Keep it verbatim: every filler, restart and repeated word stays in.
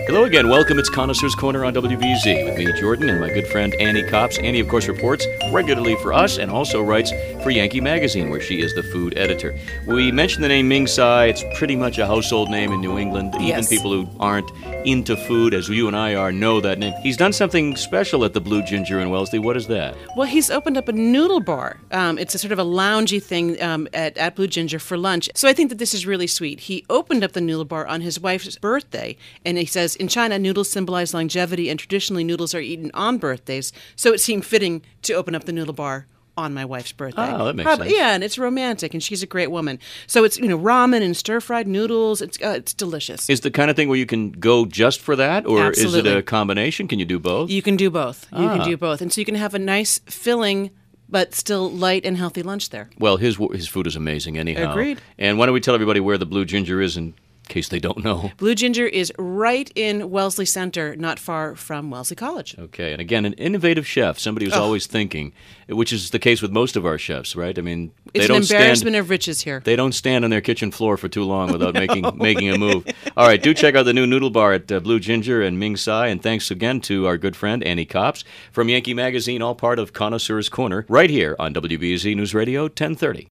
Hello again. Welcome. It's Connoisseur's Corner on W B Z with me, Jordan, and my good friend Annie Copps. Annie, of course, reports regularly for us and also writes for Yankee Magazine, where she is the food editor. We mentioned the name Ming Tsai. It's pretty much a household name in New England. Even Yes. people who aren't into food, as you and I are, know that name. He's done something special at the Blue Ginger in Wellesley. What is that? Well, he's opened up a noodle bar. Um, it's a sort of a loungy thing um, at, at Blue Ginger for lunch. So I think that this is really sweet. He opened up the noodle bar on his wife's birthday, and he says, in China, noodles symbolize longevity, and traditionally noodles are eaten on birthdays. So it seemed fitting to open up the noodle bar on my wife's birthday. Oh, that makes Probably, sense. Yeah, and it's romantic, and she's a great woman. So it's, you know, ramen and stir-fried noodles. It's uh, it's delicious. Is the kind of thing where you can go just for that, or is Absolutely. it a combination? Can you do both? You can do both. You Ah. can do both. And so you can have a nice filling but still light and healthy lunch there. Well, his his food is amazing anyhow. Agreed. And why don't we tell everybody where the Blue Ginger is in case they don't know? Blue Ginger is right in Wellesley Center, not far from Wellesley College. Okay, and again, an innovative chef, somebody who's Oh. always thinking, which is the case with most of our chefs, right? I mean, they It's don't an embarrassment stand. of riches here. They don't stand on their kitchen floor for too long without making making a move. All right, do check out the new noodle bar at uh, Blue Ginger and Ming Tsai, and thanks again to our good friend Annie Copps from Yankee Magazine, all part of Connoisseur's Corner, right here on W B Z News Radio ten thirty.